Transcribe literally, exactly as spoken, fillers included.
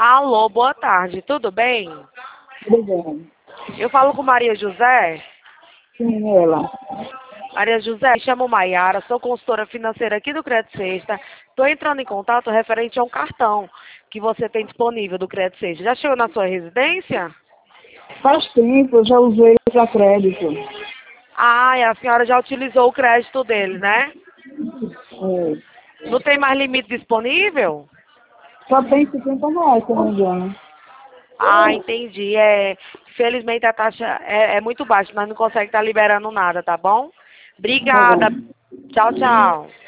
Alô, boa tarde, tudo bem? Tudo bem. Eu falo com Maria José. Sim, ela. Maria José, me chamo Maiara, sou consultora financeira aqui do Crédito Sexta. Estou entrando em contato referente a um cartão que você tem disponível do Crédito Sexta. Já chegou na sua residência? Faz tempo, eu já usei para crédito. Ah, e a senhora já utilizou o crédito dele, né? É. Não tem mais limite disponível? Só tem cinquenta reais, se eu não me engano. Ah, entendi. É, infelizmente a taxa é, é muito baixa, nós não conseguimos estar liberando nada, tá bom? Tá Obrigada. bom. Tchau, tchau.